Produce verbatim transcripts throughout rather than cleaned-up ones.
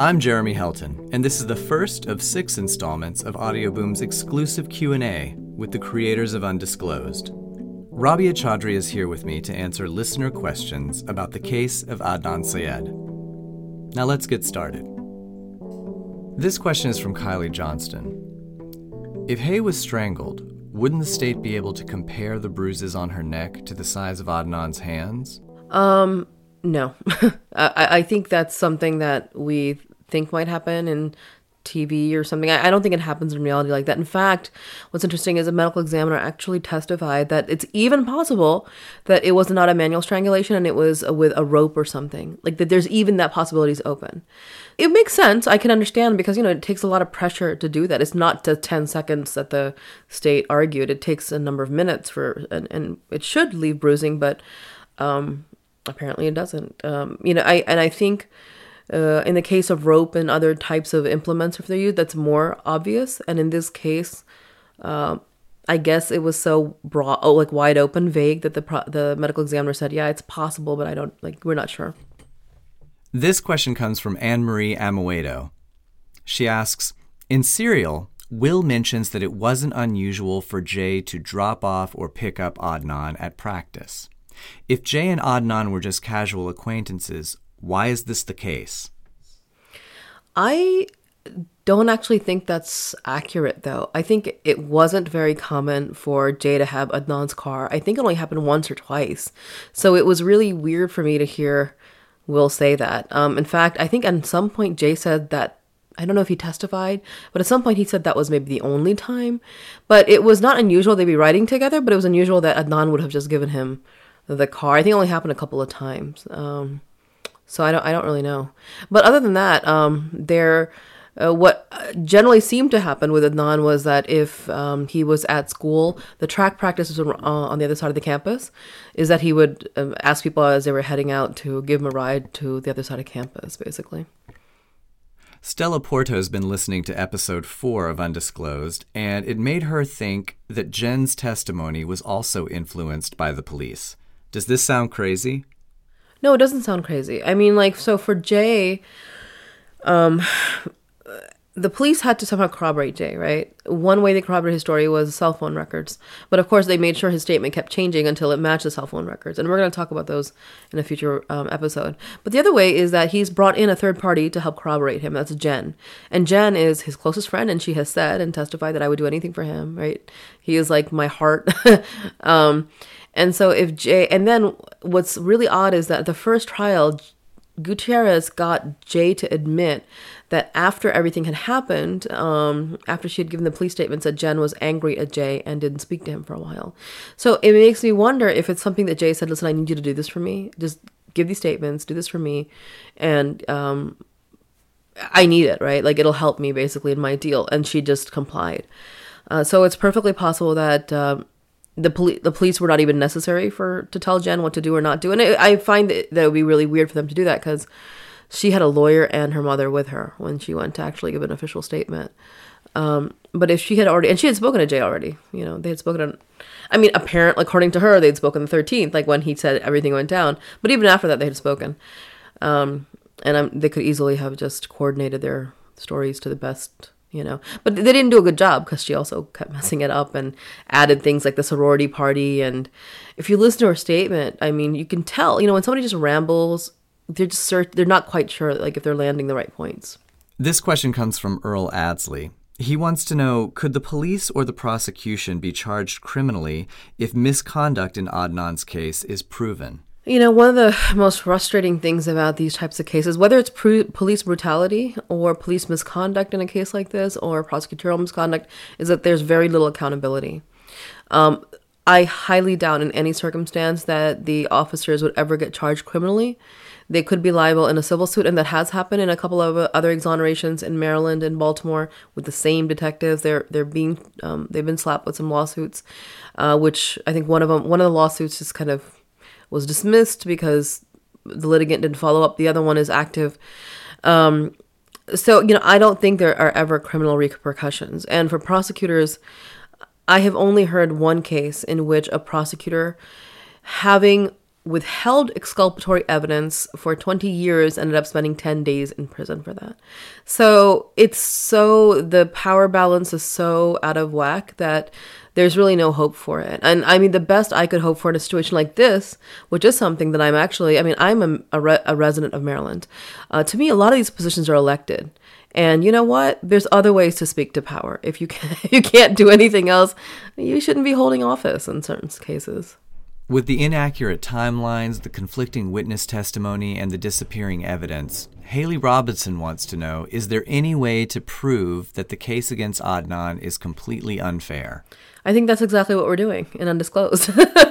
I'm Jeremy Helton, and this is the first of six installments of Audioboom's exclusive Q and A with the creators of Undisclosed. Rabia Chaudhry is here with me to answer listener questions about the case of Adnan Syed. Now let's get started. This question is from Kylie Johnston. If Hay was strangled, wouldn't the state be able to compare the bruises on her neck to the size of Adnan's hands? Um, no. I, I think that's something that we think might happen in T V or something. I, I don't think it happens in reality like that. In fact, what's interesting is a medical examiner actually testified that it's even possible that it was not a manual strangulation and it was a, with a rope or something. Like that there's even that possibility is open. It makes sense. I can understand because, you know, it takes a lot of pressure to do that. It's not the ten seconds that the state argued. It takes a number of minutes for, and, and it should leave bruising, but um, apparently it doesn't. Um, you know, I and I think uh, in the case of rope and other types of implements, if they're used, that's more obvious. And in this case, uh, I guess it was so broad, oh, like wide open, vague that the pro- the medical examiner said, yeah, it's possible, but I don't, like, we're not sure. This question comes from Anne-Marie Amoedo. She asks, in Serial, Will mentions that it wasn't unusual for Jay to drop off or pick up Adnan at practice. If Jay and Adnan were just casual acquaintances, why is this the case? I don't actually think that's accurate, though. I think it wasn't very common for Jay to have Adnan's car. I think it only happened once or twice. So it was really weird for me to hear Will say that. Um, in fact, I think at some point Jay said that, I don't know if he testified, but at some point he said that was maybe the only time. But it was not unusual they'd be riding together, but it was unusual that Adnan would have just given him the car. I think it only happened a couple of times. Um, so I don't I don't really know. But other than that, um, there... Uh, what generally seemed to happen with Adnan was that if um, he was at school, the track practices were, uh, on the other side of the campus, is that he would um, ask people as they were heading out to give him a ride to the other side of campus, basically. Stella Porto has been listening to episode four of Undisclosed, and it made her think that Jen's testimony was also influenced by the police. Does this sound crazy? No, it doesn't sound crazy. I mean, like, so for Jay... Um, the police had to somehow corroborate Jay, right? One way they corroborated his story was cell phone records. But of course, they made sure his statement kept changing until it matched the cell phone records. And we're going to talk about those in a future um, episode. But the other way is that he's brought in a third party to help corroborate him. That's Jen. And Jen is his closest friend, and she has said and testified that I would do anything for him, right? He is like my heart. um, and so if Jay... And then what's really odd is that the first trial, Gutierrez got Jay to admit that after everything had happened, um, after she had given the police statements, that Jen was angry at Jay and didn't speak to him for a while. So it makes me wonder if it's something that Jay said, listen, I need you to do this for me. Just give these statements, do this for me. And um, I need it, right? Like, it'll help me basically in my deal. And she just complied. Uh, so it's perfectly possible that um, the, poli- the police were not even necessary for to tell Jen what to do or not do. And it, I find that, that it would be really weird for them to do that because she had a lawyer and her mother with her when she went to actually give an official statement. Um, but if she had already, and she had spoken to Jay already, you know, they had spoken on, I mean, apparently, according to her, they'd spoken the thirteenth, like when he said everything went down. But even after that, they had spoken. Um, and um, they could easily have just coordinated their stories to the best, you know. But they didn't do a good job because she also kept messing it up and added things like the sorority party. And if you listen to her statement, I mean, you can tell, you know, when somebody just rambles, they're just cert- they're not quite sure, like, if they're landing the right points. This question comes from Earl Adsley. He wants to know, could the police or the prosecution be charged criminally if misconduct in Adnan's case is proven? You know, one of the most frustrating things about these types of cases, whether it's pr- police brutality or police misconduct in a case like this or prosecutorial misconduct, is that there's very little accountability. Um, I highly doubt in any circumstance that the officers would ever get charged criminally. They could be liable in a civil suit, and that has happened in a couple of other exonerations in Maryland and Baltimore with the same detectives. They're they're being um, they've been slapped with some lawsuits, uh, which I think one of them one of the lawsuits just kind of was dismissed because the litigant didn't follow up. The other one is active. Um, so you know, I don't think there are ever criminal repercussions. And for prosecutors, I have only heard one case in which a prosecutor, having withheld exculpatory evidence for twenty years, ended up spending ten days in prison for that. So it's so, the power balance is so out of whack that there's really no hope for it. And I mean, the best I could hope for in a situation like this, which is something that I'm actually, I mean, I'm a, a, re- a resident of Maryland. Uh, to me, a lot of these positions are elected. And you know what? There's other ways to speak to power. If you can, if you can't do anything else, you shouldn't be holding office in certain cases. With the inaccurate timelines, the conflicting witness testimony, and the disappearing evidence, Haley Robinson wants to know, is there any way to prove that the case against Adnan is completely unfair? I think that's exactly what we're doing in Undisclosed.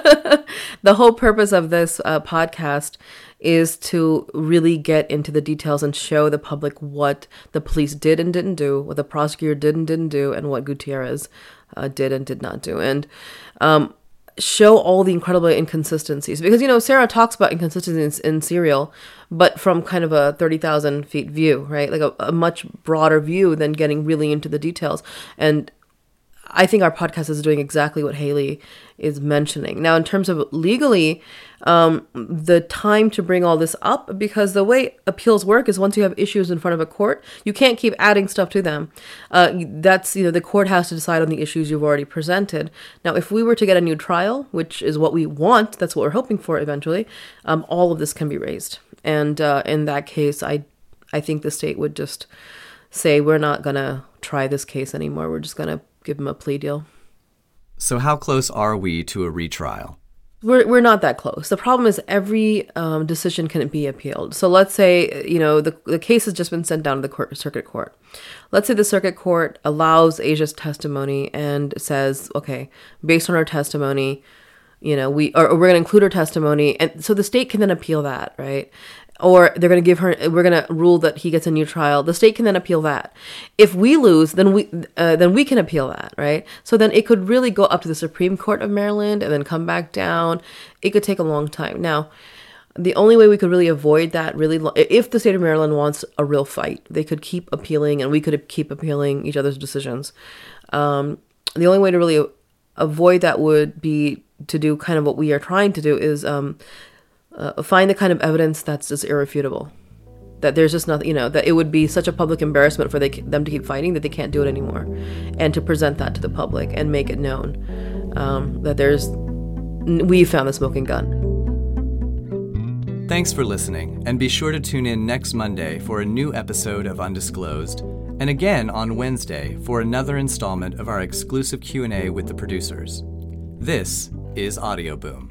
The whole purpose of this uh, podcast is to really get into the details and show the public what the police did and didn't do, what the prosecutor did and didn't do, and what Gutierrez uh, did and did not do. And um, show all the incredible inconsistencies. Because, you know, Sarah talks about inconsistencies in, in Serial, but from kind of a thirty thousand feet view, right? Like a, a much broader view than getting really into the details. And I think our podcast is doing exactly what Haley is mentioning. Now, in terms of legally, um, the time to bring all this up, because the way appeals work is once you have issues in front of a court, you can't keep adding stuff to them. Uh, that's, you know, the court has to decide on the issues you've already presented. Now, if we were to get a new trial, which is what we want, that's what we're hoping for eventually, um, all of this can be raised. And uh, in that case, I, I think the state would just say, we're not going to try this case anymore. We're just going to give him a plea deal. So how close are we to a retrial? We're we're not that close. The problem is every um, decision can be appealed. So let's say, you know, the the case has just been sent down to the court, circuit court. Let's say the circuit court allows Asia's testimony and says, okay, based on her testimony, you know, we or, or we're going to include her testimony, and so the state can then appeal that, right? Or they're going to give her, we're going to rule that he gets a new trial. The state can then appeal that. If we lose, then we uh, then we can appeal that, right? So then it could really go up to the Supreme Court of Maryland and then come back down. It could take a long time. Now, the only way we could really avoid that, really, lo- if the state of Maryland wants a real fight, they could keep appealing and we could keep appealing each other's decisions. Um, the only way to really avoid that would be to do kind of what we are trying to do is um, Uh, find the kind of evidence that's just irrefutable. That there's just nothing, you know, that it would be such a public embarrassment for they, them to keep fighting that they can't do it anymore. And to present that to the public and make it known um, that there's, we found the smoking gun. Thanks for listening, and be sure to tune in next Monday for a new episode of Undisclosed, and again on Wednesday for another installment of our exclusive Q and A with the producers. This is Audio Boom.